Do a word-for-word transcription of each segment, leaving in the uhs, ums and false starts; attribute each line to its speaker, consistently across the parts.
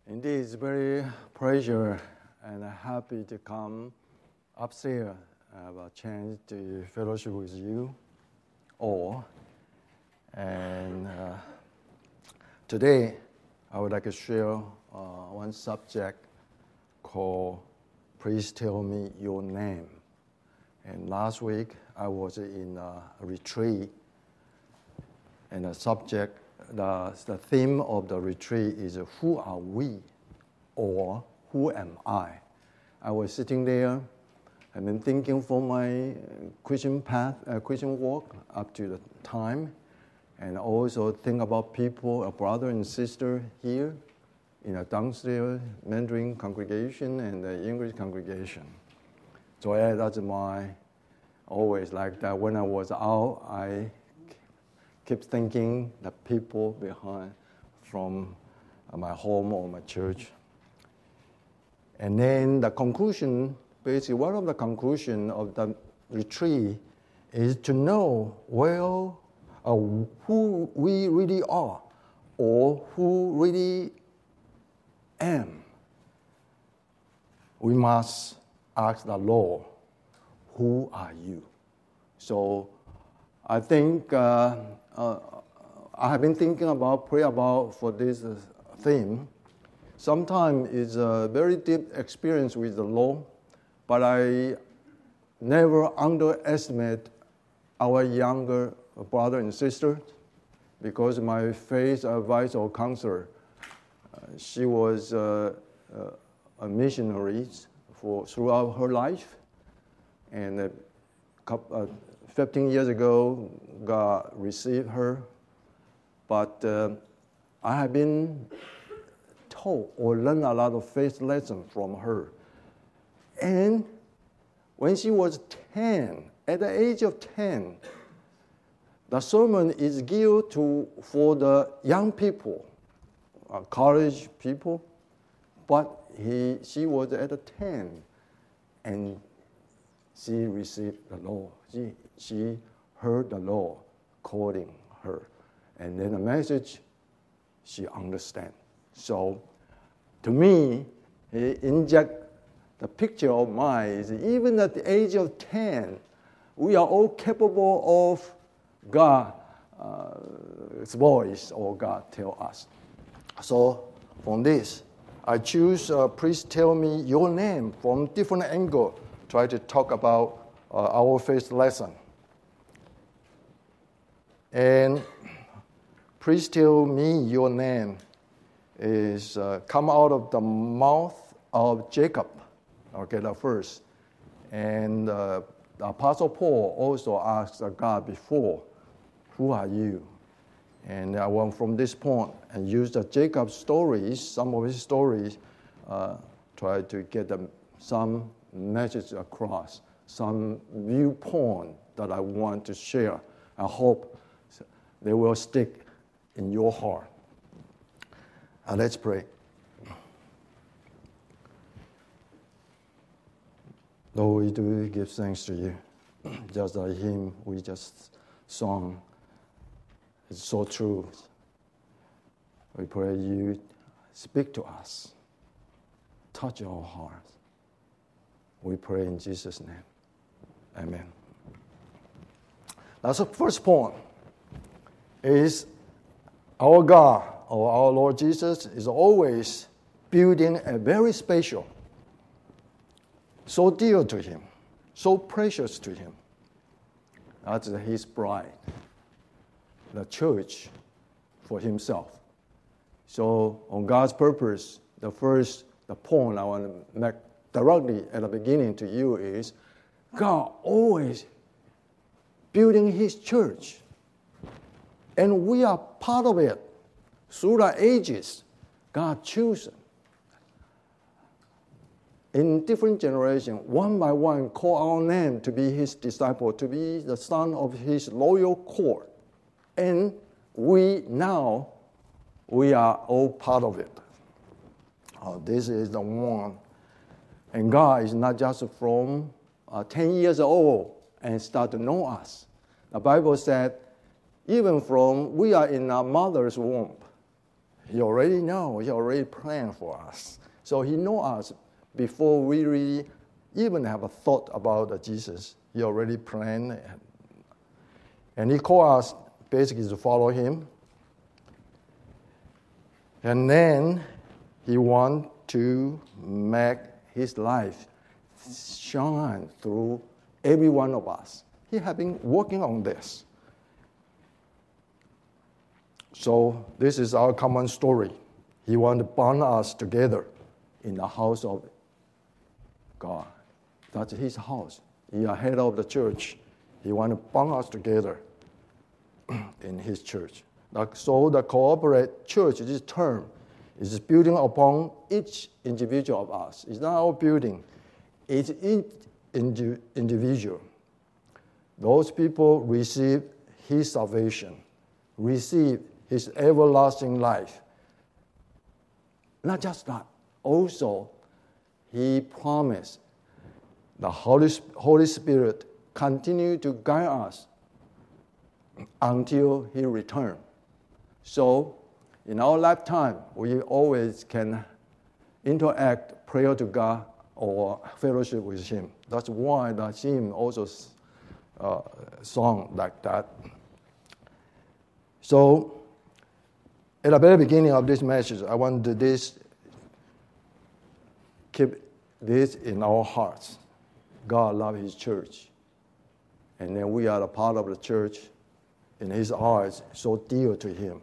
Speaker 1: Indeed, it's very pleasure and happy to come upstairs. I have a chance to fellowship with you all. And uh, today, I would like to share uh, one subject called Please Tell Me Your Name. And last week, I was in a retreat, and the subject, the, the theme of the retreat is Who are we? Or Who am I? I was sitting there, I've been thinking for my Christian path, uh, Christian walk up to the time, and also think about people, a brother and sister here in a downstairs Mandarin congregation and the English congregation. So yeah, that's my, always like that. When I was out, I keep thinking the people behind from my home or my church. And then the conclusion, basically one of the conclusions of the retreat is to know, well, uh, who we really are or who really am. We must ask the Lord, who are you? So I think uh, uh, I have been thinking about, pray about for this uh, theme. Sometimes it's a very deep experience with the Lord, but I never underestimate our younger brother and sister because my faith advisor or counselor, uh, she was uh, uh, a missionary for throughout her life, and a couple, uh, fifteen years ago, God received her, but uh, I have been taught or learned a lot of faith lessons from her. And when she was ten, at the age of ten, the sermon is geared to for the young people, uh, college people, but he, she was at ten, and she received the Lord. She, she heard the Lord calling her. And then the message, she understands. So, to me, he inject the picture of mine is even at the age of ten, we are all capable of God's uh, voice or God tell us. So, from this, I choose, uh, please tell me your name from different angle. Try to talk about uh, our faith lesson. And please tell me your name is uh, come out of the mouth of Jacob, okay, the first. And uh, the Apostle Paul also asked God before, who are you? And I went from this point and used the Jacob stories, some of his stories, uh, try to get them, some message across, some viewpoint that I want to share. I hope they will stick in your heart. Uh, let's pray. Lord, we do give thanks to you. Just like hymn we just sung, it's so true. We pray you speak to us, touch our hearts. We pray in Jesus' name. Amen. That's the first point. Is our God, or our Lord Jesus, is always building a very special, so dear to him, so precious to him. That's his bride, the church, for himself. So on God's purpose, the first, the point I want to make directly at the beginning to you is God always building his church. And we are part of it. Through the ages, God chosen. In different generations, one by one, call our name to be his disciple, to be the son of his loyal court. And we now, we are all part of it. Oh, this is the one. And God is not just from uh, ten years old and start to know us. The Bible said, even from we are in our mother's womb, He already knows. He already planned for us. So he knows us before we really even have a thought about Jesus. He already planned. And he called us basically to follow him. And then he wants to make his life shine through every one of us. He has been working on this. So this is our common story. He wants to bond us together in the house of God. That's his house. He is head of the church. He wants to bond us together in his church. So the corporate church, this term, is building upon each individual of us. It's not our building. It's each individual. Those people receive his salvation, receive his everlasting life. Not just that, also he promised the Holy, Holy Spirit continue to guide us until he returns. So in our lifetime, we always can interact, pray to God, or fellowship with him. That's why the hymn also uh, song like that. So at the very beginning of this message, I want to this keep this in our hearts. God loves his church. And then we are a part of the church in his eyes, so dear to him.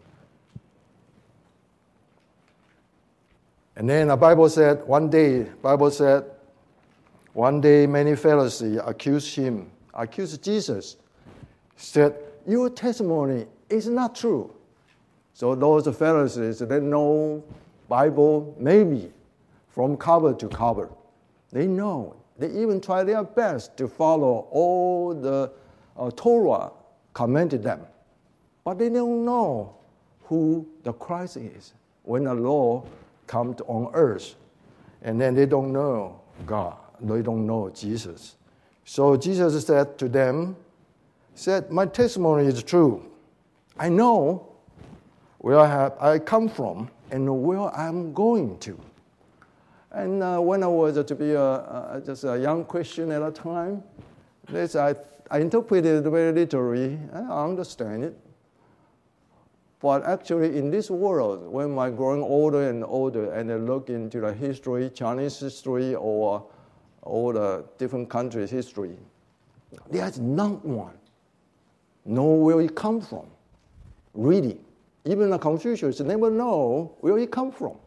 Speaker 1: And then the Bible said, one day, Bible said, one day many Pharisees accused him, accused Jesus, said, your testimony is not true. So those Pharisees, they know Bible maybe from cover to cover. They know. They even try their best to follow all the uh, Torah commanded them. But they don't know who the Christ is when the law comes on earth. And then they don't know God. They don't know Jesus. So Jesus said to them, said, my testimony is true. I know where I, have, I come from and where I'm going to. And uh, when I was uh, to be a, a, just a young Christian at a time, this I, I interpreted it very literally. I understand it. But actually, in this world, when I'm growing older and older, and I look into the history, Chinese history, or all the different countries' history, there's not one know where it come from. Really, even the Confucians never know where it come from.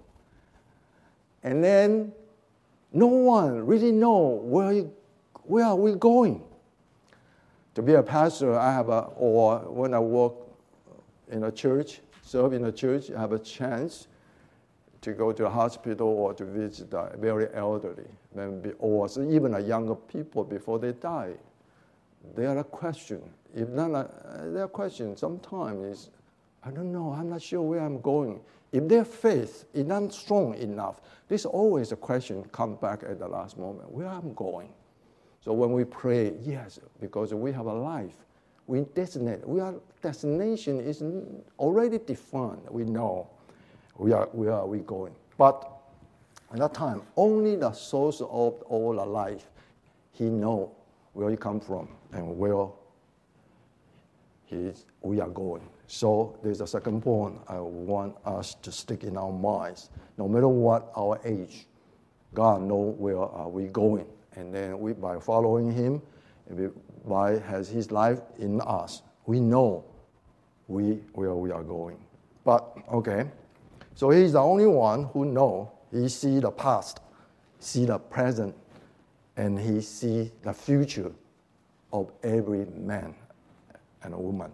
Speaker 1: And then no one really know where, you, where are we going. To be a pastor, I have a, or when I work in a church, serve in a church, I have a chance to go to a hospital or to visit the very elderly, maybe, or even a younger people before they die. There are questions. If not, uh, there are questions sometimes is, I don't know, I'm not sure where I'm going. If their faith is not strong enough, there's always a question come back at the last moment, where I'm going. So when we pray, yes, because we have a life, we destinate, we are, destination is already defined. We know we are, where are we going. But at that time, only the source of all the life, he know where he come from and where he, we are going. So there's a second point I want us to stick in our minds. No matter what our age, God knows where are we going. And then we, by following him, we, by has his life in us, we know we where we are going. But, okay, so he's the only one who knows. He see the past, see the present, and he see the future of every man and a woman.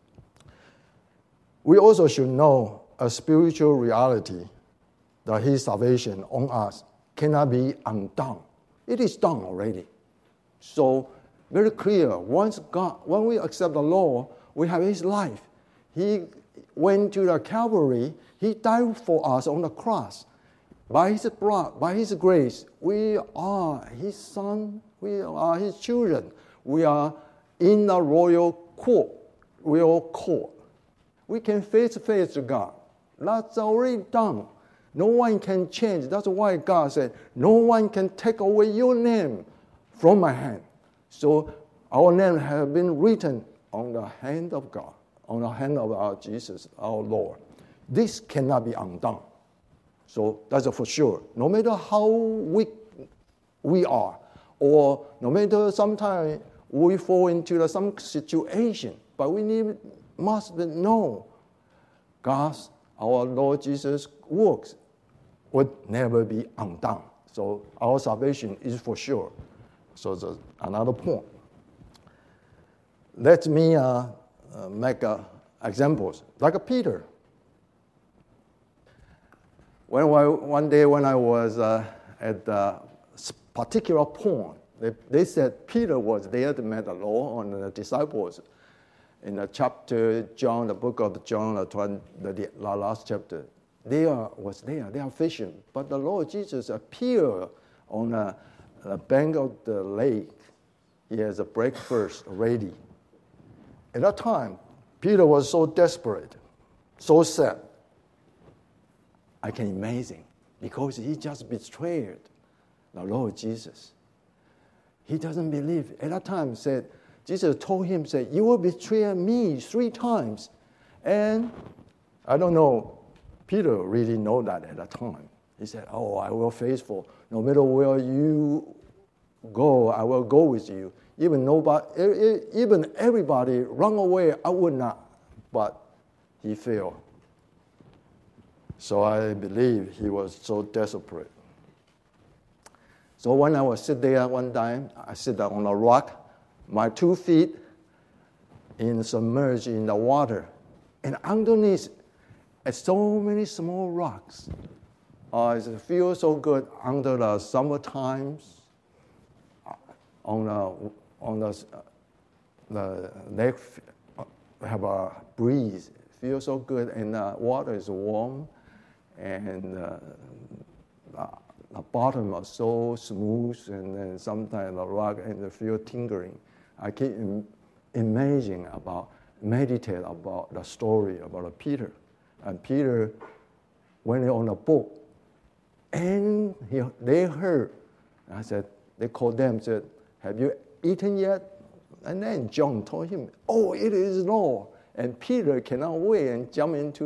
Speaker 1: We also should know a spiritual reality that his salvation on us cannot be undone. It is done already. So, very clear, once God, when we accept the law, we have his life. He went to the Calvary, he died for us on the cross. By his blood, by his grace, we are his son, we are his children. We are in the royal court, royal court. We can face to face to God. That's already done. No one can change. That's why God said, no one can take away your name from my hand. So our name has been written on the hand of God, on the hand of our Jesus, our Lord. This cannot be undone. So that's for sure. No matter how weak we are, or no matter sometimes we fall into some situation, but we need, must know God's, our Lord Jesus' works would never be undone. So our salvation is for sure. So that's another point. Let me uh, uh, make uh, examples, like Peter. When I, one day when I was uh, at a particular point, they, they said Peter was there to meet the Lord and the disciples. In the chapter, John, the book of John, the, twenty, the last chapter, they are, was there, they are fishing. But the Lord Jesus appeared on the, the bank of the lake. He has a breakfast ready. At that time, Peter was so desperate, so sad. I can imagine, because he just betrayed the Lord Jesus. He doesn't believe. At that time, said Jesus told him, said, you will betray me three times. And I don't know, Peter really know that at that time. He said, oh, I will faithful. No matter where you go, I will go with you. Even nobody, even everybody run away, I would not. But he failed. So I believe he was so desperate. So when I was sit there one time, I sit down on a rock, my two feet in submerged in the water, and underneath, it's so many small rocks. Uh, it feels so good under the summer times, on the on the uh, the lake, have a breeze. It feels so good, and the water is warm, and uh, the, the bottom is so smooth, and then sometimes the rock and the feel tingling. I keep im- imagining about, meditate about the story about Peter. And Peter went on a boat, and he, they heard. I said, they called them, said, have you eaten yet? And then John told him, oh, it is Lord. And Peter cannot wait and jump into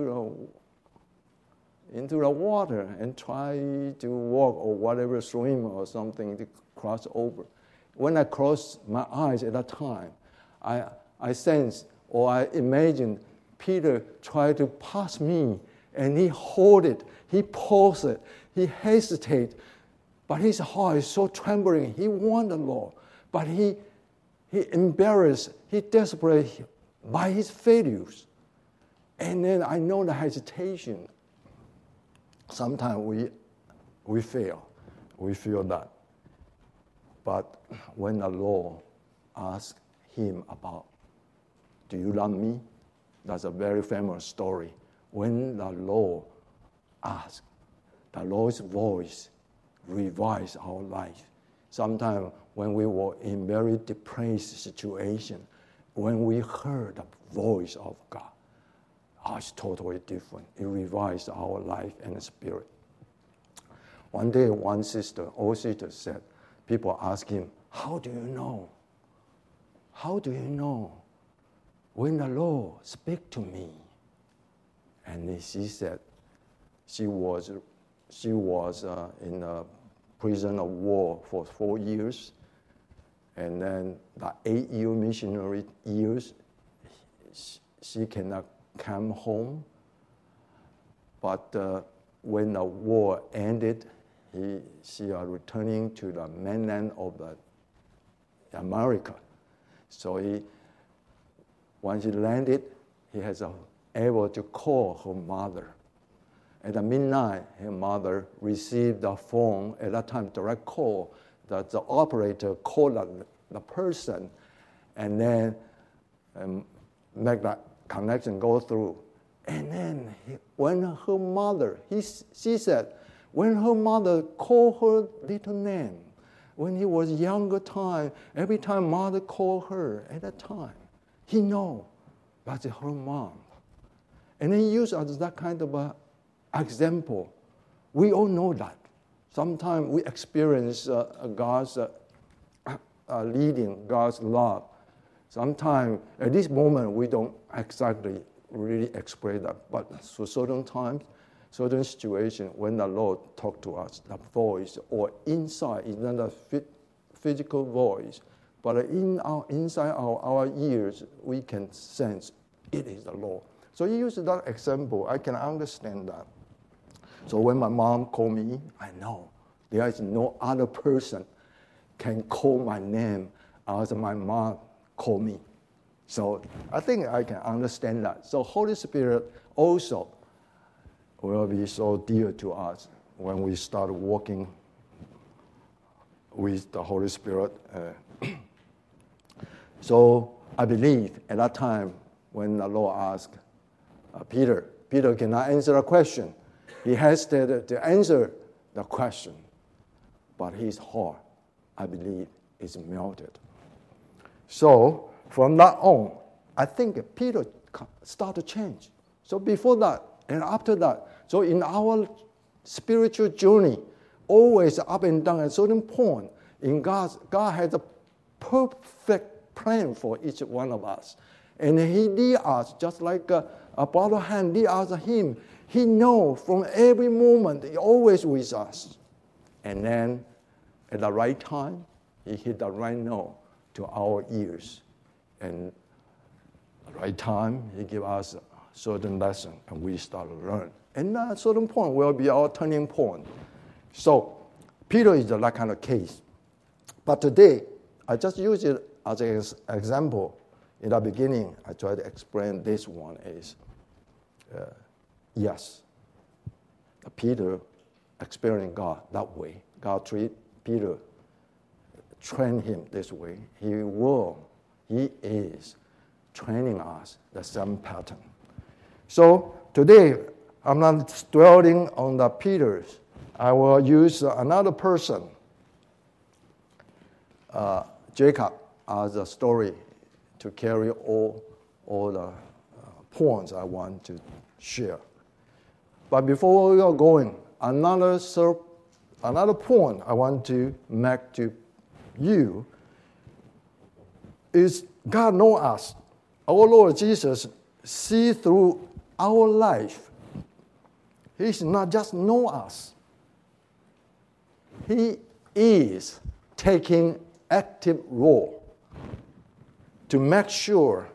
Speaker 1: the, into the water and try to walk or whatever, swim or something to cross over. When I closed my eyes at that time, I, I sensed or I imagined Peter tried to pass me, and he hold it, he paused it, he hesitated, but his heart is so trembling. He wanted the Lord, but he he embarrassed, he desperate by his failures. And then I know the hesitation. Sometimes we we fail, we feel that. But when the Lord asked him about, do you love me? That's a very famous story. When the Lord asks, the Lord's voice revives our life. Sometimes when we were in very depressed situation, when we heard the voice of God, oh, it's totally different. It revives our life and spirit. One day, one sister, old sister said, people ask him, how do you know? How do you know when the Lord speak to me? And she said, she was, she was uh, in a prison of war for four years. And then the eight-year missionary years, she cannot come home. But uh, when the war ended, he, she are returning to the mainland of the America. So he, once he landed, he has a, able to call her mother. At the midnight, her mother received the phone, at that time, direct call, that the operator called the, the person, and then um, make that connection go through. And then he, when her mother, he, she said, when her mother called her little name, when he was younger time, every time mother called her at that time, he know that's her mom. And he used as that kind of a example. We all know that. Sometimes we experience uh, God's uh, uh, leading, God's love. Sometimes at this moment we don't exactly really express that, but for certain times, certain situations, when the Lord talks to us, the voice or inside is not a physical voice, but in our inside our, our ears, we can sense it is the Lord. So you use that example, I can understand that. So when my mom called me, I know there is no other person can call my name as my mom called me. So I think I can understand that. So Holy Spirit also will be so dear to us when we start walking with the Holy Spirit. Uh, so I believe at that time when the Lord asked uh, Peter, Peter cannot answer a question. He hesitated to answer the question, but his heart, I believe, is melted. So from that on, I think Peter started to change. So before that and after that, so in our spiritual journey, always up and down at a certain point, in God's, God has a perfect plan for each one of us. And he leads us just like a, a brother hand leads us him. He knows from every moment, he always with us. And then at the right time, he hit the right note to our ears. And at the right time, he gives us a certain lesson, and we start to learn. And at a certain point will be our turning point. So Peter is that kind of case. But today, I just use it as an example. In the beginning, I try to explain this one is, uh, yes, Peter experienced God that way. God treat Peter, train him this way. He will, he is training us the same pattern. So today, I'm not dwelling on the Peters. I will use another person, uh, Jacob, as a story to carry all, all the uh, points I want to share. But before we are going, another, another point I want to make to you is God knows us. Our Lord Jesus see through our life. He's not just know us. He is taking active role to make sure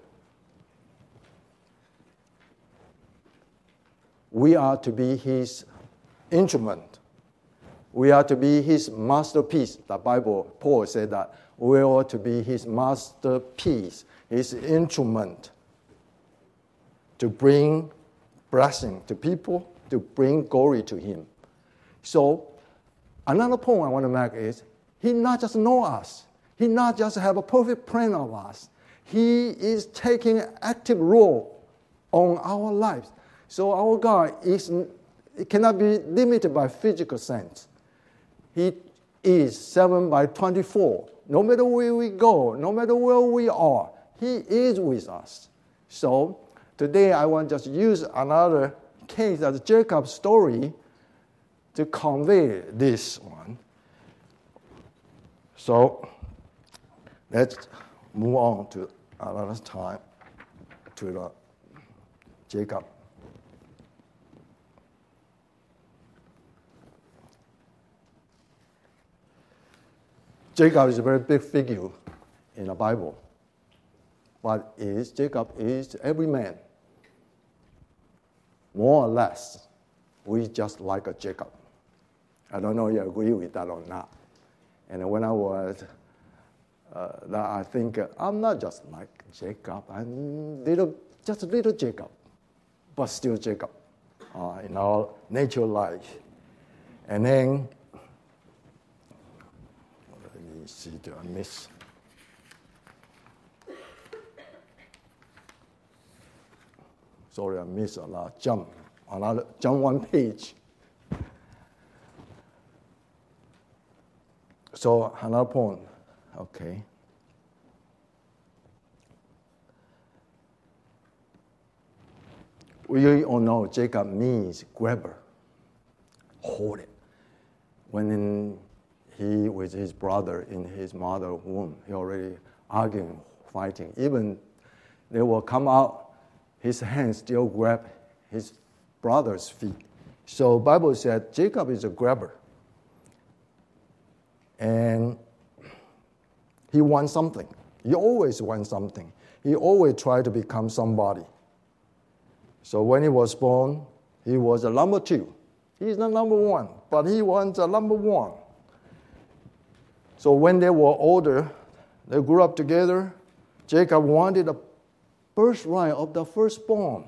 Speaker 1: we are to be his instrument. We are to be his masterpiece. The Bible, Paul said that we are to be his masterpiece, his instrument to bring blessing to people, to bring glory to him. So another point I want to make is he not just know us. He not just have a perfect plan of us. He is taking an active role on our lives. So our God is, it cannot be limited by physical sense. He is seven by twenty-four. No matter where we go, no matter where we are, he is with us. So today I want to just use another case as Jacob's story to convey this one. So let's move on to another time to the Jacob. Jacob is a very big figure in the Bible, but is Jacob is every man. More or less, we just like a Jacob. I don't know if you agree with that or not. And when I was, uh, that I think uh, I'm not just like Jacob. I'm little, just a little Jacob, but still Jacob uh, in our natural life. And then, let me see, do I miss? Sorry, I missed a lot. Jump, another, jump one page. So another point, okay. We all know Jacob means grabber. hold it. When in, he with his brother in his mother's womb, he already arguing, fighting. Even they will come out, his hands still grab his brother's feet. So Bible said Jacob is a grabber. And he wants something. He always wants something. He always tried to become somebody. So when he was born, he was a number two. He's not number one, but he wants a number one. So when they were older, they grew up together. Jacob wanted a birthright of the firstborn.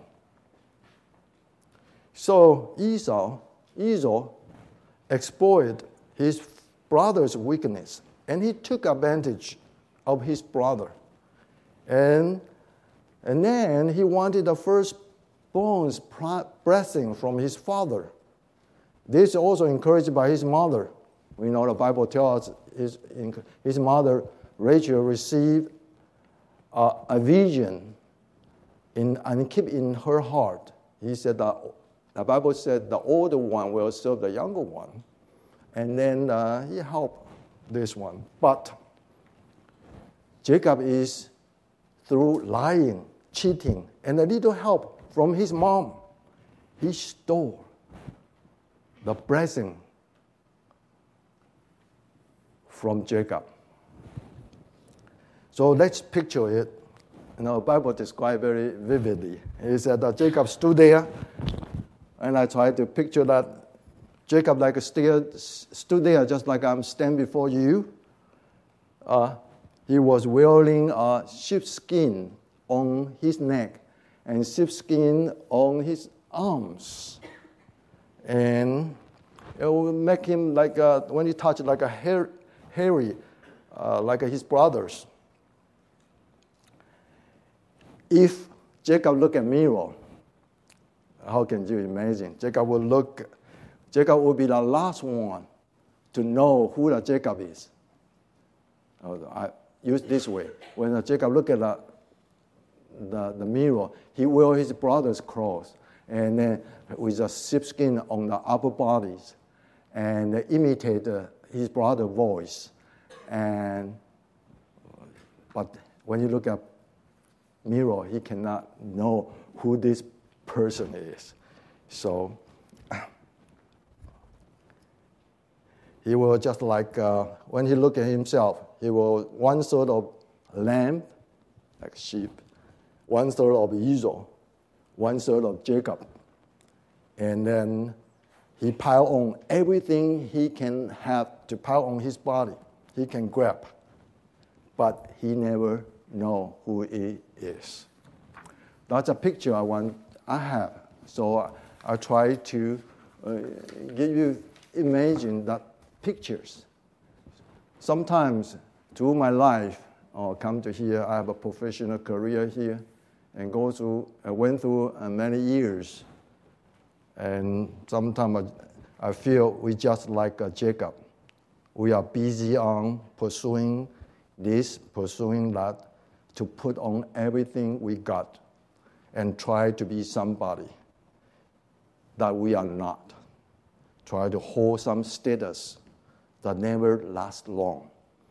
Speaker 1: So Esau, Esau exploited his brother's weakness, and he took advantage of his brother. And, and then he wanted the firstborn's blessing from his father. This is also encouraged by his mother. We know the Bible tells us his, his mother, Rachel, received a, a vision in, and keep in her heart. He said that the Bible said the older one will serve the younger one. And then uh, he helped this one. But Jacob is through lying, cheating, and a little help from his mom. He stole the blessing from Jacob. So let's picture it. You know, the Bible describes very vividly. He said that Jacob stood there, and I tried to picture that Jacob like stood, stood there just like I'm standing before you. Uh, he was wearing a sheepskin on his neck and sheepskin on his arms. And it will make him like, a, when he touched, like a hair, hairy, uh, like his brothers. If Jacob looked at mirror, how can you imagine? Jacob would look, Jacob would be the last one to know who the Jacob is. Uh, I use this way. When Jacob looked at the, the, the mirror, he wore his brother's clothes, and then with a sheepskin on the upper bodies, and imitate uh, his brother's voice. And but when you look at mirror, he cannot know who this person is. So he will just like, uh, when he look at himself, he will one sort of lamb, like sheep, one sort of Esau, one sort of Jacob. And then he pile on everything he can have to pile on his body. He can grab, but he never know who he is. That's a picture I want. I have. So I try to uh, give you imagine that pictures. Sometimes through my life, or come to here, I have a professional career here, and go through, I went through uh, many years. And sometimes I, I feel we just like uh, Jacob. We are busy on pursuing this, pursuing that, to put on everything we got and try to be somebody that we are not. Try to hold some status that never lasts long.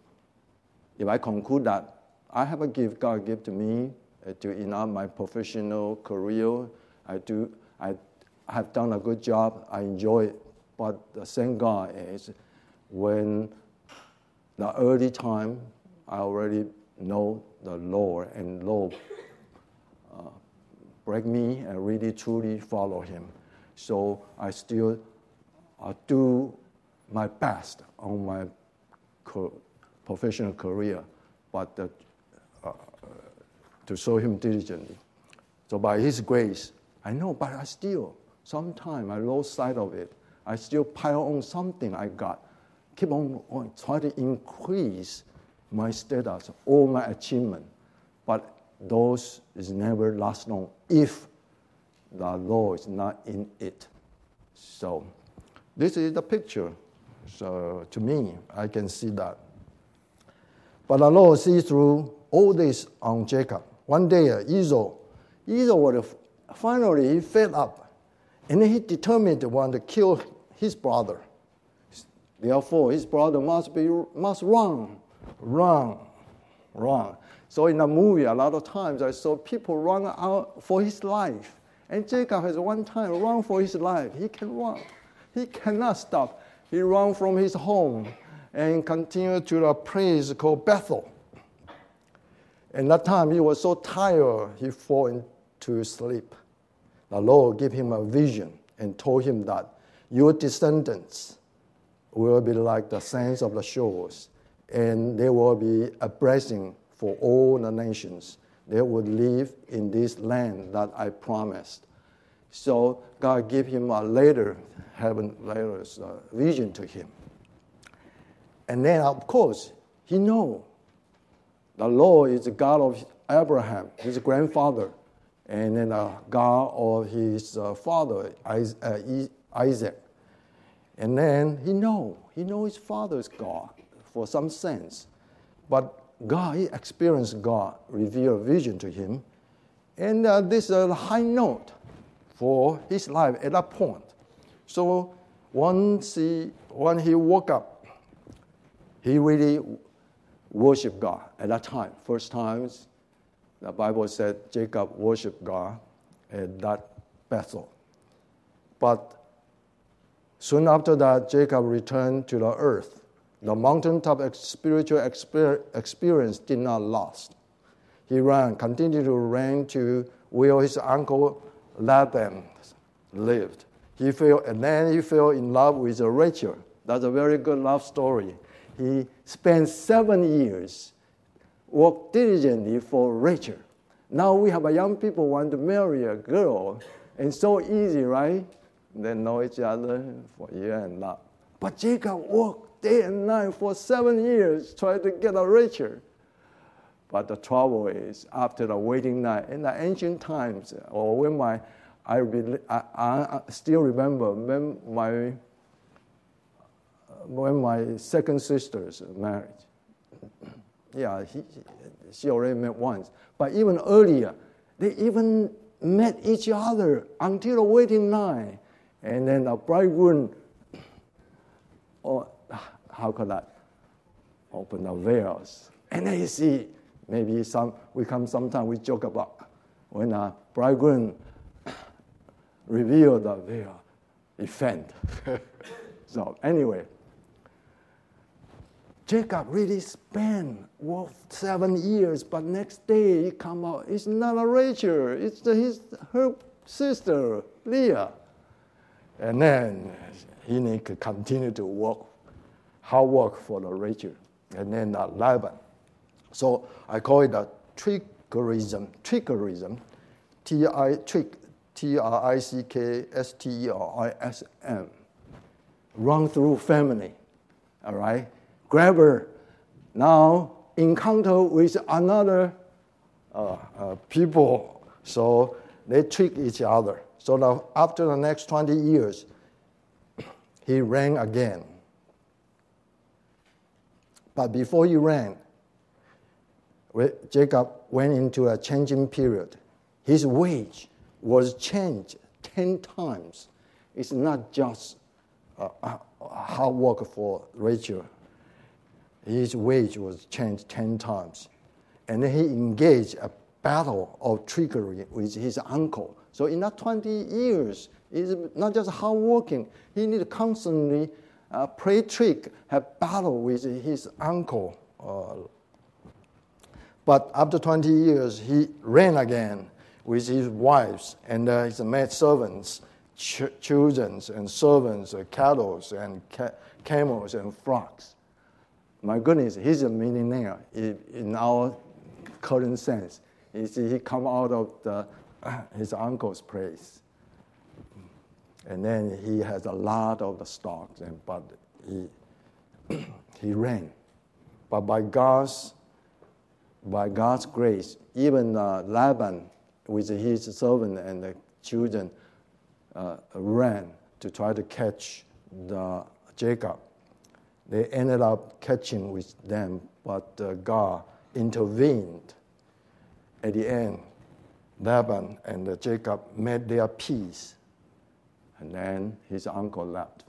Speaker 1: If I conclude that I have a gift God gave to me uh, to enough my professional career, I do, I have done a good job, I enjoy it, but the thank God is when the early time I already know the Lord, and Lord uh, break me and really truly follow Him. So I still uh, do my best on my co- professional career, but uh, uh, to show Him diligently. So by His grace, I know, but I still, sometimes I lost sight of it. I still pile on something I got, keep on, on trying to increase my status, all my achievement, but those is never last long if the Lord is not in it. So this is the picture. So to me, I can see that. But the Lord sees through all this on Jacob. One day, uh, Esau, Esau was finally he fed up, and he determined to want to kill his brother. Therefore, his brother must be must run, run, run. So in the movie, a lot of times I saw people run out for his life. And Jacob has one time run for his life. He can run. He cannot stop. He ran from his home and continued to a place called Bethel. And that time he was so tired, he fell into sleep. The Lord gave him a vision and told him that your descendants will be like the sands of the shores, and they will be a blessing for all the nations. They would live in this land that I promised. So God gave him a later, heaven later uh, vision to him. And then, of course, he knows the Lord is the God of Abraham, his grandfather, and then the God of his uh, father, Isaac. And then he know, he know his father is God for some sense. But God, he experienced God reveal a vision to him. And uh, this is a high note for his life at that point. So once he, when he woke up, he really worshiped God at that time. First times, the Bible said Jacob worshiped God at that Bethel. But soon after that, Jacob returned to the earth. The mountaintop spiritual experience did not last. He ran, continued to run to where his uncle Laban lived. He fell, and then he fell in love with Rachel. That's a very good love story. He spent seven years, worked diligently for Rachel. Now we have a young people want to marry a girl, and so easy, right? They know each other for a year and not. But Jacob worked day and night for seven years trying to get a Rachel. But the trouble is, after the waiting night, in the ancient times, or when my, I, I, I still remember when my, when my second sister's married. Yeah, he, she already met once. But even earlier, they even met each other until the waiting night. And then the bridegroom, or how could that? Open the veils. And then you see, maybe some we come sometime we joke about when a bridegroom revealed the veil, he faint. So anyway, Jacob really spent well, seven years, but next day he come out, it's not a Rachel, it's the, his her sister Leah. And then he need to continue to work, hard work for the Rachel, and then uh, Laban. So I call it a trickerism, trickerism, T I trick, T R I C K S T E R I S M, run through family, all right? Grab her, now encounter with another uh, uh, people, so they trick each other. So now, after the next twenty years, he ran again. But before he ran, Jacob went into a changing period. His wage was changed ten times. It's not just uh, hard work for Rachel. His wage was changed ten times. And then he engaged a battle of trickery with his uncle. So in that twenty years, it's not just hard working. He need to constantly uh, play trick, have battle with his uncle. Uh, but after twenty years, he ran again with his wives and uh, his maid servants, ch- children and servants, uh, cattle and ca- camels and flocks. My goodness, he's a millionaire in our current sense. You see, he come out of the, his uncle's place. And then he has a lot of the stocks, and but he he ran. But by God's by God's grace, even uh, Laban with his servant and the children uh, ran to try to catch the Jacob. They ended up catching with them, but uh, God intervened. At the end, Laban and uh, Jacob made their peace, and then his uncle left.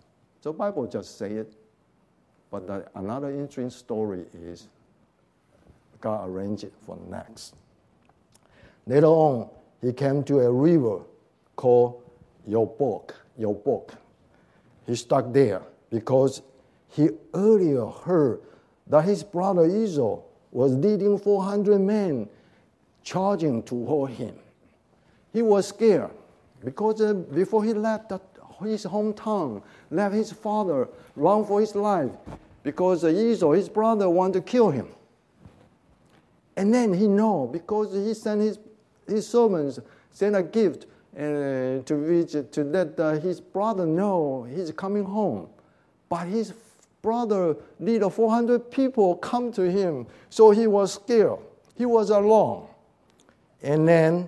Speaker 1: So Bible just say it. But the, another interesting story is God arranged it for next. Later on, he came to a river called Yobok. Yobok. He stuck there because he earlier heard that his brother Esau was leading four hundred men charging toward him. He was scared because uh, before he left the, his hometown, left his father, run for his life, because uh, Esau, his brother, wanted to kill him. And then he know because he sent his his servants sent a gift uh, to reach, to let uh, his brother know he's coming home. But his brother leader four hundred people come to him, so he was scared. He was alone. And then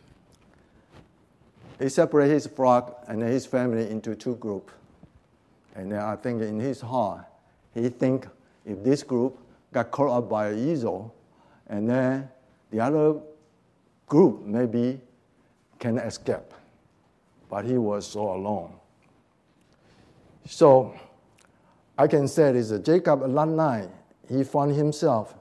Speaker 1: he separated his flock and his family into two groups. And then I think in his heart, he think if this group got caught up by Esau, and then the other group maybe can escape. But he was so alone. So I can say this, Jacob that night, he found himself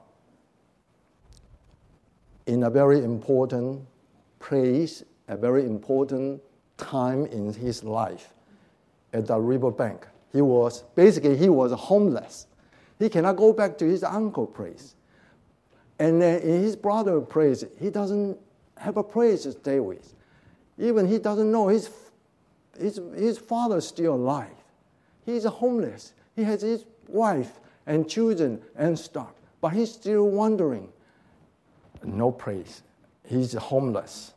Speaker 1: in a very important place, a very important time in his life at the riverbank. He was, basically he was homeless. He cannot go back to his uncle's place. And then in his brother's place, he doesn't have a place to stay with. Even he doesn't know his, his, his father is still alive. He's homeless. He has his wife and children and stuff. But he's still wandering. No place. He's homeless.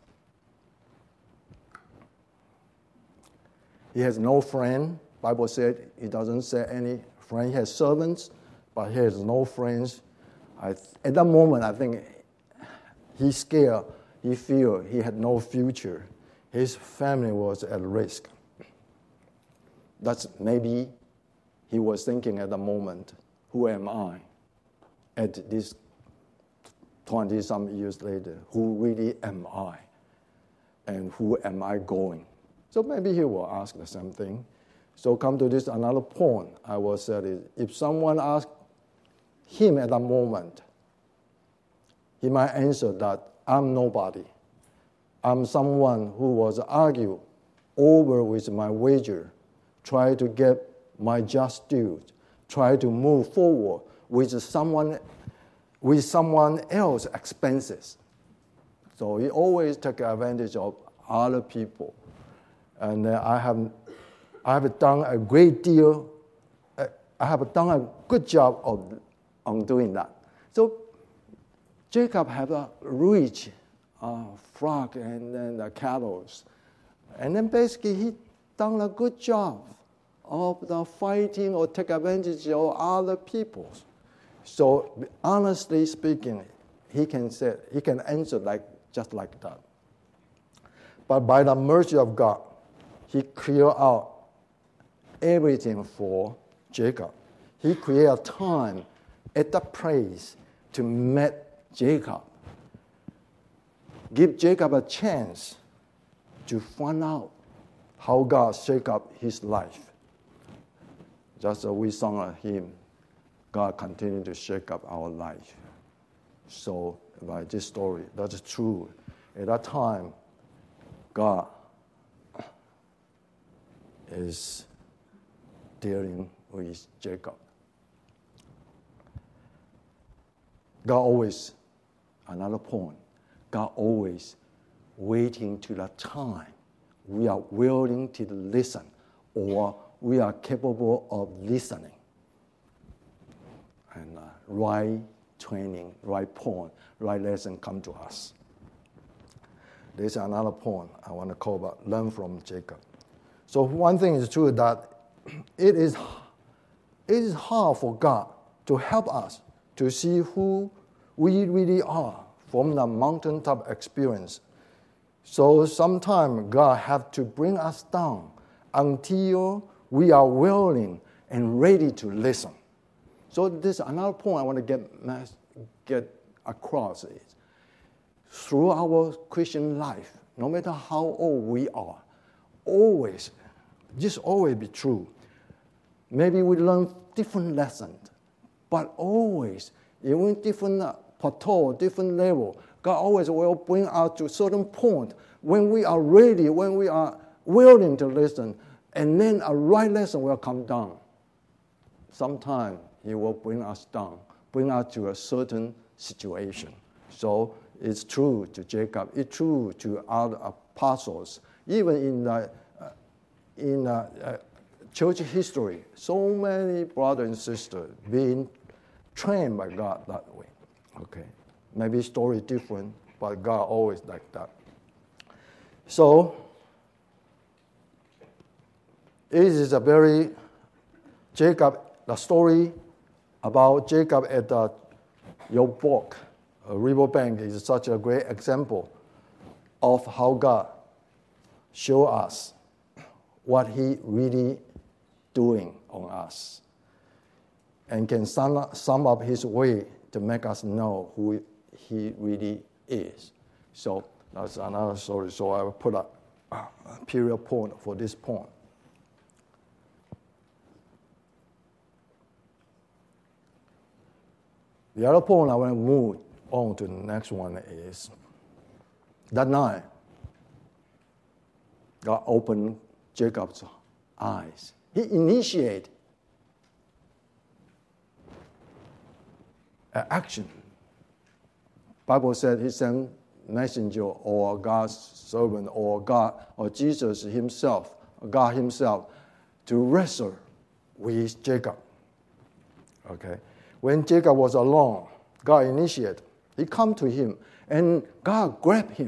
Speaker 1: He has no friend. Bible said he doesn't say any friend. He has servants, but he has no friends. I, at that moment, I think he's scared. He feared he had no future. His family was at risk. That's maybe he was thinking at the moment, who am I? At this twenty-some years later, who really am I? And who am I going? So maybe he will ask the same thing. So come to this another point I will say is, if someone asks him at that moment, he might answer that I'm nobody. I'm someone who was argued over with my wager, try to get my just dues, try to move forward with someone with someone else's expenses. So he always took advantage of other people. And uh, I have I have done a great deal, uh, I have done a good job of on doing that. So Jacob had a rich uh, flock and then the cattle. And then basically he done a good job of the fighting or take advantage of other people. So honestly speaking, he can say he can answer like just like that. But by the mercy of God, he cleared out everything for Jacob. He created a time at the place to meet Jacob. Give Jacob a chance to find out how God shake up his life. Just as we sung a hymn, God continued to shake up our life. So by this story, that's true. At that time, God is dealing with Jacob. God always, another point, God always waiting to the time we are willing to listen or we are capable of listening. And uh, right training, right point, right lesson come to us. There's another point I want to call about, learn from Jacob. So one thing is true that it is, it is hard for God to help us to see who we really are from the mountaintop experience. So sometimes God has to bring us down until we are willing and ready to listen. So this is another point I want to get, get across is, through our Christian life, no matter how old we are, always, just always be true. Maybe we learn different lessons, but always, even different plateau, different level, God always will bring us to a certain point when we are ready, when we are willing to listen, and then a right lesson will come down. Sometimes He will bring us down, bring us to a certain situation. So it's true to Jacob, it's true to other apostles. Even in the, uh, in the, uh, church history, so many brothers and sisters being trained by God that way. Okay, maybe story different, but God always like that. So it is a very Jacob, the story about Jacob at the Yabok riverbank is such a great example of how God show us what He really doing on us, and can sum up, sum up His way to make us know who He really is. So that's another story. So I will put a, a period point for this point. The other point I want to move on to the next one is that night, God opened Jacob's eyes. He initiated an action. Bible said He sent messenger or God's servant or God or Jesus Himself, God Himself, to wrestle with Jacob. Okay. When Jacob was alone, God initiated. He come to him, and God grabbed him.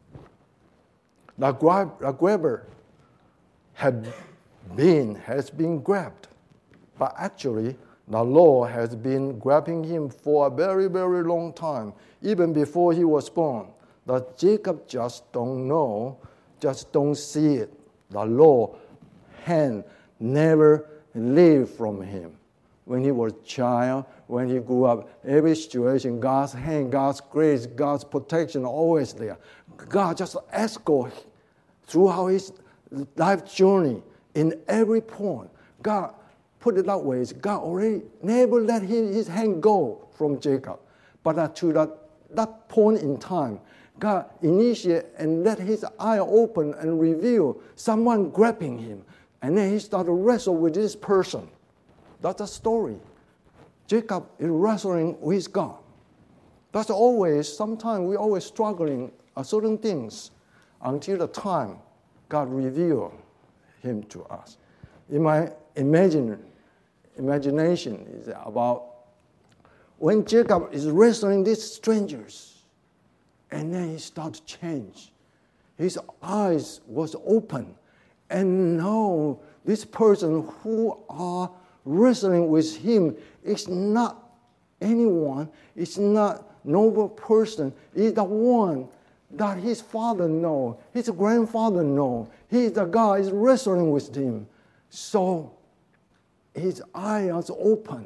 Speaker 1: The, grab, the grabber had been, has been grabbed. But actually, the Lord has been grabbing him for a very, very long time, even before he was born. That Jacob just don't know, just don't see it. The Lord's hand never leave from him. When he was a child, when he grew up, every situation, God's hand, God's grace, God's protection always there. God just escort throughout his life journey in every point. God put it that way. God already never let his, his hand go from Jacob. But uh, to that, that point in time, God initiated and let his eye open and reveal someone grabbing him. And then he started to wrestle with this person. That's a story. Jacob is wrestling with God. That's always, sometimes we always struggling at certain things until the time God revealed him to us. In my imagine, imagination is about when Jacob is wrestling these strangers, and then he starts to change. His eyes was open, and now this person who are wrestling with him is not anyone, it's not noble person, it's the one that his father know, his grandfather know. He is the God is wrestling with him. So his eyes open.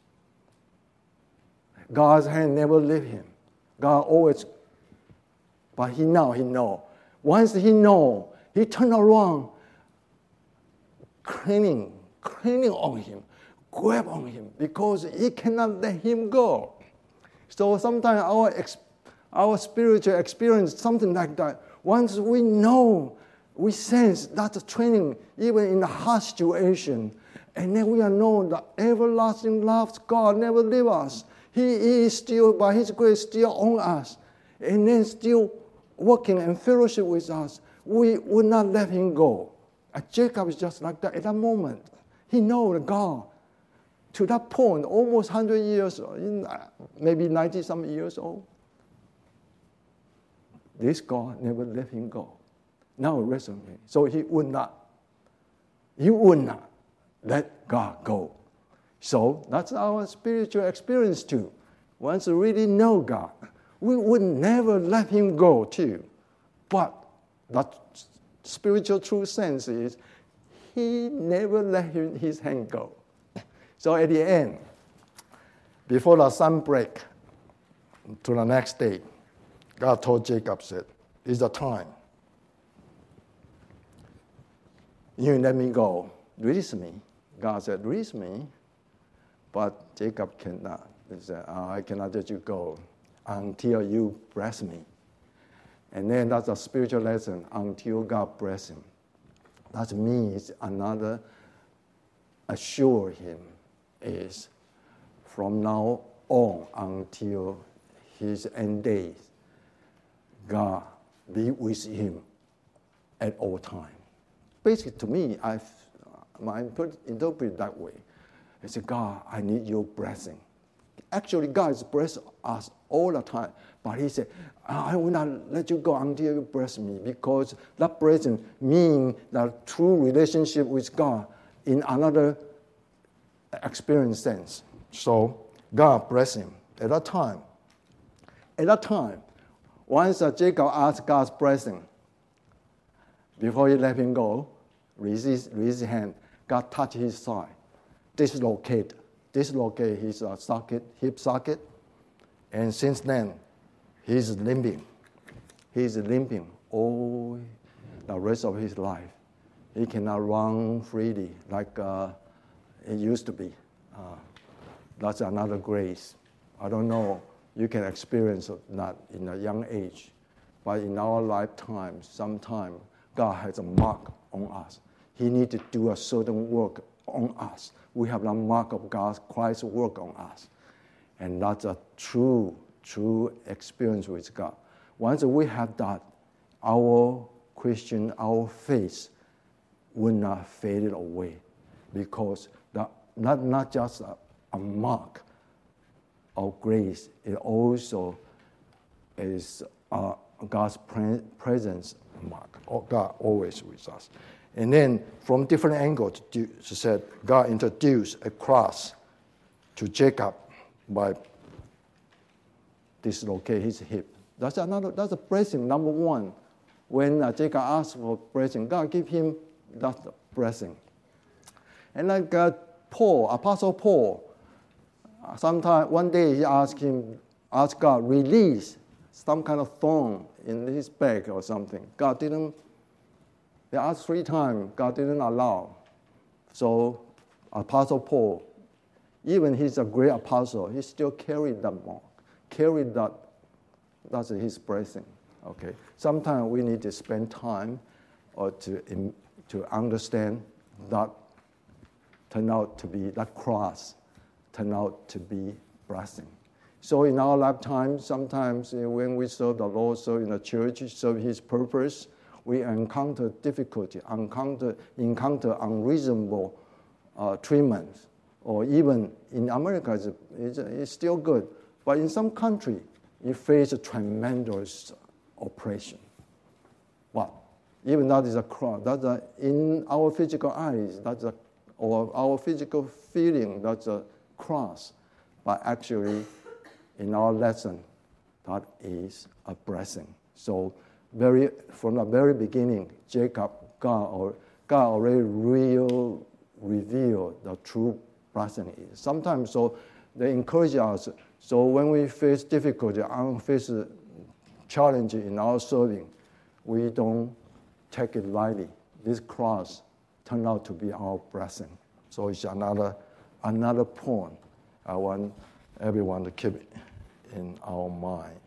Speaker 1: God's hand never leave him. God always, but he now he know. Once he know, he turn around, cleaning, cleaning on him, grab on him, because he cannot let him go. So sometimes our ex, our spiritual experience something like that. Once we know, we sense that training, even in the hard situation, and then we are known that everlasting love, God never leave us. He is still, by His grace, still on us, and then still working and fellowship with us. We will not let Him go. And Jacob is just like that at that moment. He knows God. To that point, almost one hundred years, maybe ninety-some years old, this God never let him go. Now wrestling him. So he would not, he would not let God go. So that's our spiritual experience too. Once we really know God, we would never let him go too. But that spiritual true sense is he never let him, his hand go. So at the end, before the sun break to the next day, God told Jacob, said, it's the time. You let me go, release me, God said, release me. But Jacob cannot. He said, oh, I cannot let you go until you bless me. And then that's a spiritual lesson, until God bless him. That means another assure him is from now on until his end days, God be with him at all times. Basically, to me, I interpret it that way. I say, God, I need your blessing. Actually, God is blessing us all the time. But he said, I will not let you go until you bless me, because that blessing means that true relationship with God in another experience sense. So God bless him at that time. At that time, once uh, Jacob asked God's blessing, before he let him go, raise his, raise his hand, God touched his side, dislocate, dislocate his uh, socket, hip socket, and since then, he's limping. He's limping all the rest of his life. He cannot run freely like uh, it used to be. Uh, that's another grace. I don't know, you can experience that in a young age, but in our lifetime, sometime, God has a mark on us. He needs to do a certain work on us. We have the mark of God's Christ's work on us. And that's a true, true experience with God. Once we have that, our Christian, our faith will not fade away, because the, not, not just a, a mark of grace, it also is uh, God's pre- presence mark. God always with us. And then from different angles, she said, God introduced a cross to Jacob by dislocate his hip. That's another. That's a blessing. Number one, when uh, Jacob asked for blessing, God give him that blessing. And like uh, Paul, Apostle Paul, uh, sometime one day he asked him, asked God, release some kind of thorn in his back or something. God didn't. They asked three times. God didn't allow. So Apostle Paul, even he's a great apostle, he still carried that mark, carried that. That's his blessing. Okay. Sometimes we need to spend time, or to in, to understand that turn out to be that cross, turn out to be blessing. So in our lifetime, sometimes when we serve the Lord, serve in the church, serve His purpose, we encounter difficulty, encounter encounter unreasonable uh, treatment, or even in America, it's, it's, it's still good, but in some country, you face a tremendous oppression. Well, even that is a cross. That's a, in our physical eyes, that's a, or our physical feeling, that's a cross. But actually, in our lesson, that is a blessing. So, very from the very beginning, Jacob, God, or God already real revealed the true blessing is. Sometimes, so they encourage us. So when we face difficulty, and face challenge in our serving, we don't take it lightly. This cross turned out to be our blessing. So it's another another point I want everyone to keep in our mind.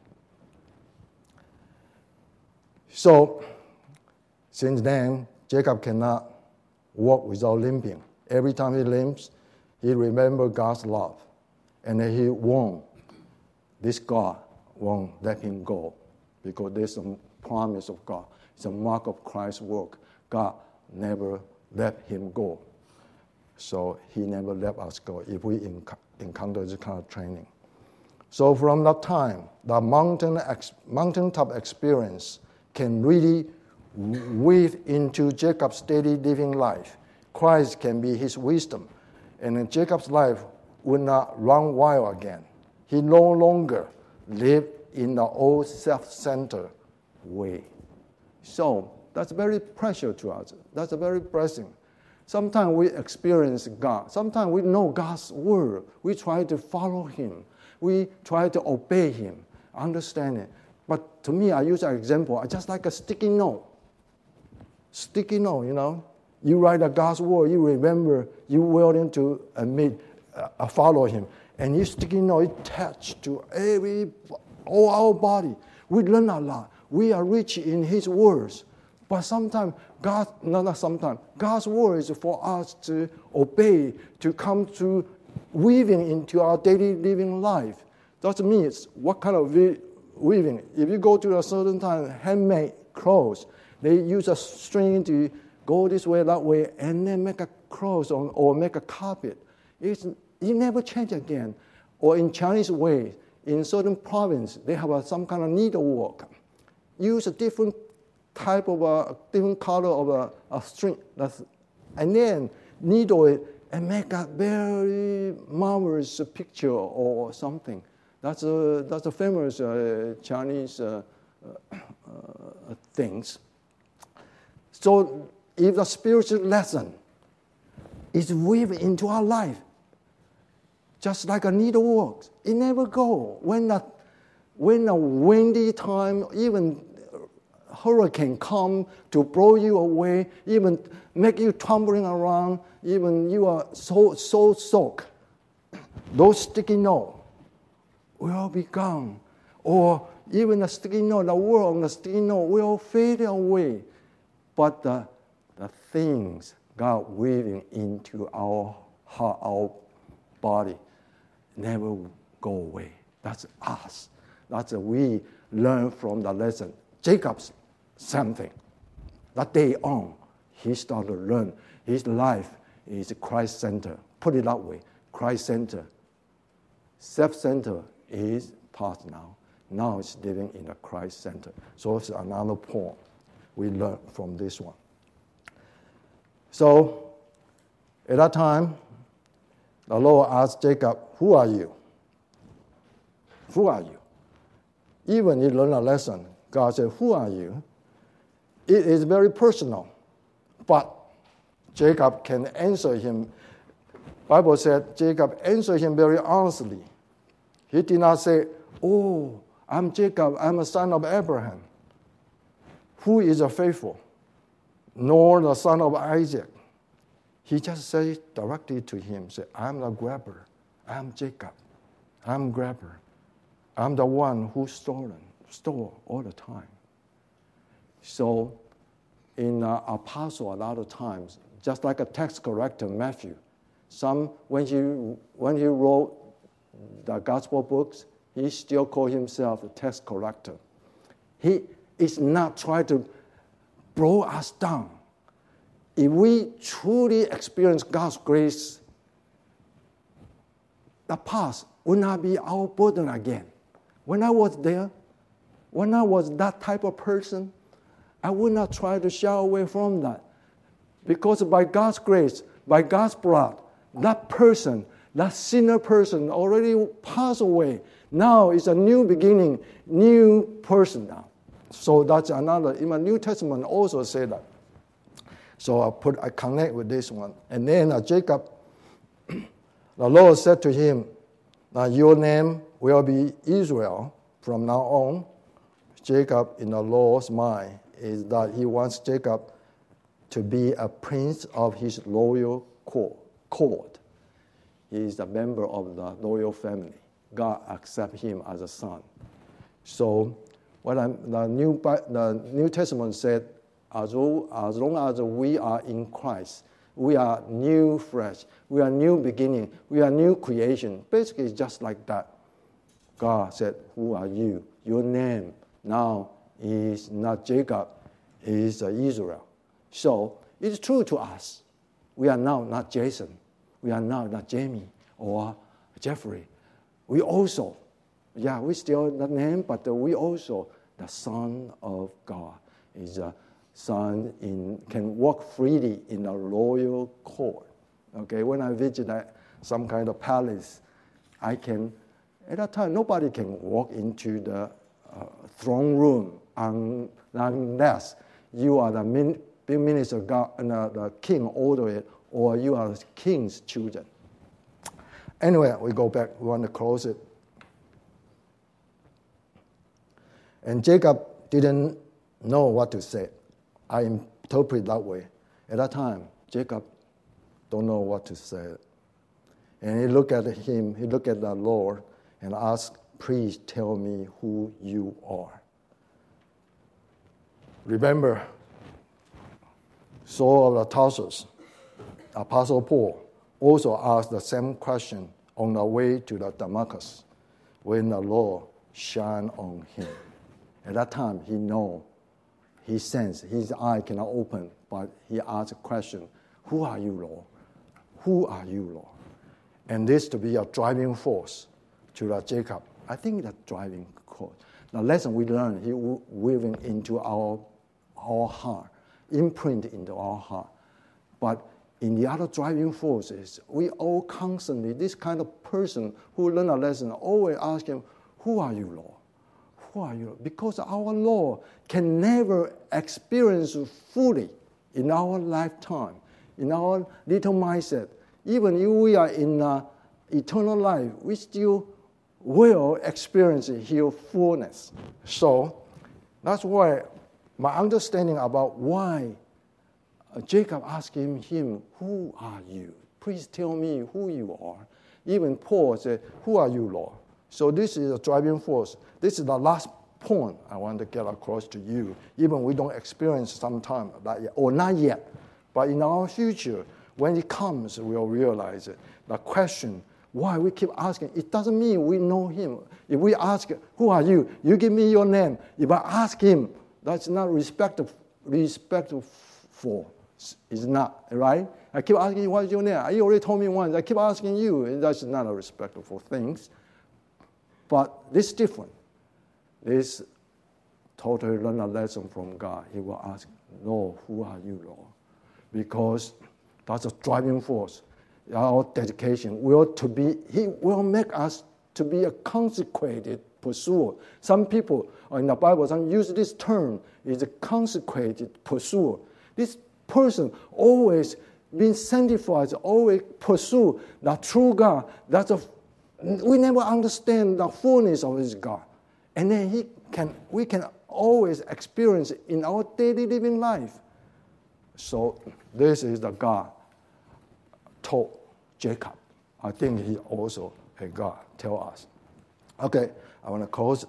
Speaker 1: So since then, Jacob cannot walk without limping. Every time he limps, he remembers God's love. And then he won't. This God won't let him go, because there's a promise of God. It's a mark of Christ's work. God never let him go. So he never let us go if we enc- encounter this kind of training. So from that time, the mountain ex- mountaintop experience can really weave into Jacob's daily living life. Christ can be his wisdom, and in Jacob's life will not run wild again. He no longer lived in the old self-centered way. So that's very precious to us. That's a very blessing. Sometimes we experience God. Sometimes we know God's word. We try to follow Him. We try to obey Him, understand it. But to me, I use an example. I just like a sticky note. Sticky note, you know. You write a God's word, you remember, you willing to admit, uh, follow him. And his sticky note attached to every, all our body. We learn a lot. We are rich in his words. But sometimes, God, no, not sometimes, God's word is for us to obey, to come to weaving into our daily living life. That means what kind of weaving? If you go to a certain time, handmade clothes, they use a string to go this way, that way, and then make a clothes or, or make a carpet. It's, it never change again. Or in Chinese way, in certain province, they have a, some kind of needlework. Use a different type of a different color of a, a string, that's, and then needle it and make a very marvelous picture or something. That's a that's a famous uh, Chinese uh, uh, uh, things. So if the spiritual lesson is weaved into our life, just like a needlework, it never go. When the when a windy time, even hurricane come to blow you away, even make you tumbling around, even you are so so soaked, those sticky notes will be gone. Or even the sticky note, the word on the sticky note will fade away. But the, the things God weaving into our heart, our body, never go away. That's us. That's a, we learn from the lesson. Jacob's something. That day on, he started to learn. His life is Christ-centered. Put it that way, Christ-centered. Self-centered is past now. Now it's living in a Christ-centered. So it's another point we learn from this one. So at that time, the Lord asked Jacob, who are you? Who are you? Even he learned a lesson, God said, who are you? It is very personal, but Jacob can answer him. Bible said Jacob answered him very honestly. He did not say, oh, I'm Jacob, I'm a son of Abraham. Who is a faithful? Nor the son of Isaac. He just said directly to him, say, I'm the grabber. I'm Jacob. I'm grabber. I'm the one who stolen, stole all the time. So in uh, Apostle, a lot of times, just like a tax collector, Matthew, some, when he, when he wrote the gospel books, he still called himself a tax collector. He is not trying to blow us down. If we truly experience God's grace, the past will not be our burden again. When I was there, when I was that type of person, I would not try to shy away from that. Because by God's grace, by God's blood, that person, that sinner person already passed away. Now it's a new beginning, new person now. So that's another, in the New Testament also say that. So I put, I connect with this one. And then uh, Jacob, the Lord said to him, now your name will be Israel from now on. Jacob, in the Lord's mind, is that he wants Jacob to be a prince of his royal court. He is a member of the royal family. God accepts him as a son. So what I'm, the, New, the New Testament said, as long, as long as we are in Christ, we are new flesh, we are new beginning, we are new creation. Basically, it's just like that. God said, who are you? Your name now is not Jacob, it is Israel. So it's true to us. We are now not Jason. We are now not Jamie or Jeffrey. We also, yeah, we still the name, but we also the Son of God is a son in can walk freely in a royal court. Okay, when I visit a, some kind of palace, I can. At that time, nobody can walk into the uh, throne room unless you are the min, minister, God, uh, the king order it, or you are the king's children. Anyway, we go back. We want to close it. And Jacob didn't know what to say. I interpret that way. At that time, Jacob don't know what to say. And he looked at him, he looked at the Lord and asked, please tell me who you are. Remember, Saul of Tarsus, Apostle Paul, also asked the same question on the way to the Damascus when the Lord shined on him. At that time, he know, he sensed, his eye cannot open, but he asked a question, who are you, Lord? Who are you, Lord? And this to be a driving force to the Jacob. I think the driving force. The lesson we learn, he weaving into our, our heart, imprint into our heart. But in the other driving forces, we all constantly, this kind of person who learn a lesson, always ask him, who are you, Lord? Who are you? Because our Lord can never experience fully in our lifetime, in our little mindset. Even if we are in uh, eternal life, we still will experience His fullness. So that's why my understanding about why Jacob asked him, him, who are you? Please tell me who you are. Even Paul said, who are you, Lord? So this is a driving force. This is the last point I want to get across to you. Even we don't experience sometime that yet, or not yet, but in our future, when it comes, we'll realize it. The question, why we keep asking, it doesn't mean we know him. If we ask, who are you? You give me your name. If I ask him, that's not respectful. Respectful. It's not, right? I keep asking you, what is your name? You already told me once. I keep asking you. That's not a respectful thing. But this is different. This totally learn a lesson from God. He will ask, Lord, who are you, Lord? Because that's a driving force. Our dedication will to be, he will make us to be a consecrated pursuer. Some people in the Bible, some use this term, is a consecrated pursuer. This person always been sanctified, always pursue the true God. That's a, we never understand the fullness of this God. And then he can, we can always experience it in our daily living life. So this is the God told Jacob. I think he also, a God, tell us. Okay, I want to close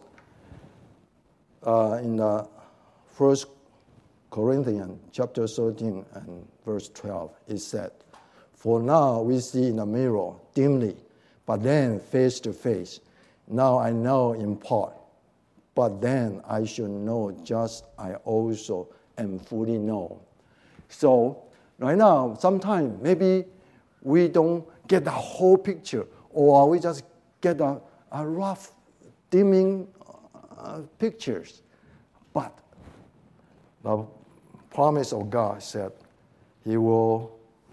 Speaker 1: uh, in the First Corinthians chapter thirteen and verse twelve. It said, for now we see in a mirror dimly, but then face to face. Now I know in part, but then I shall know just I also am fully known. So right now, sometimes maybe we don't get the whole picture, or we just get a, a rough, dimming uh, pictures. But the promise of God said He will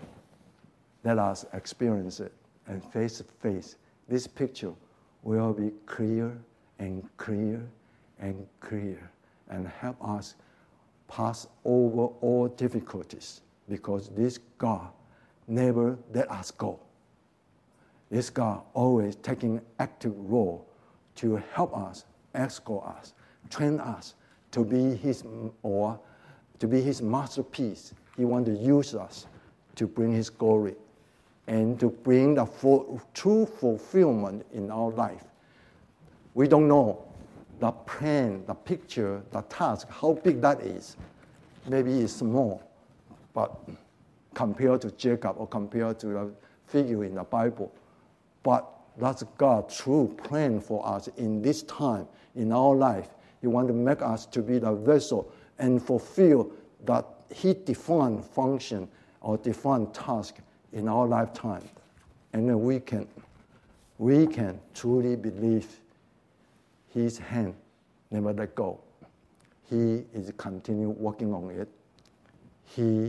Speaker 1: let us experience it, and face to face, this picture will be clear and clear and clear, and help us pass over all difficulties, because this God never let us go. This God always taking active role to help us, escort us, train us to be His or to be His masterpiece. He wants to use us to bring His glory and to bring the full, true fulfillment in our life. We don't know the plan, the picture, the task, how big that is. Maybe it's small, but compared to Jacob or compared to the figure in the Bible. But that's God's true plan for us in this time, in our life. He wants to make us to be the vessel and fulfill that He defined function or defined task in our lifetime. And then we can, we can truly believe His hand never let go. He is continue working on it. He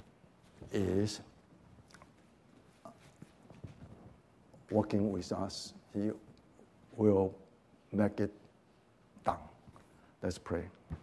Speaker 1: is working with us. He will make it done. Let's pray.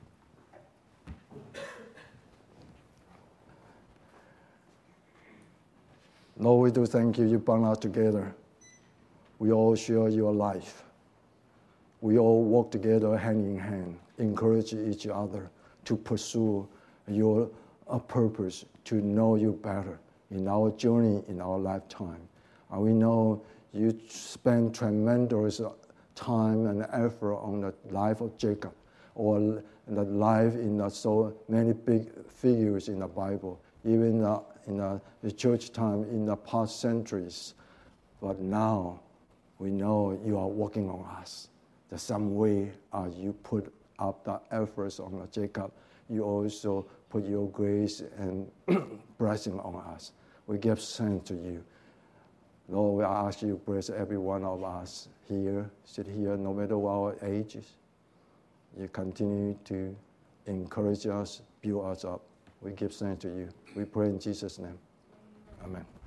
Speaker 1: Lord, we do thank you. You bound us together. We all share your life. We all work together hand in hand, encourage each other to pursue your uh, purpose, to know you better in our journey, in our lifetime. And we know you spend tremendous time and effort on the life of Jacob, or the life in the so many big figures in the Bible, even uh, in the, the church time in the past centuries. But now we know you are working on us. The same way as you put up the efforts on the Jacob, you also put your grace and blessing on us. We give thanks to you. Lord, we ask you to bless every one of us here, sit here, no matter what our ages. You continue to encourage us, build us up. We give thanks to you. We pray in Jesus' name. Amen.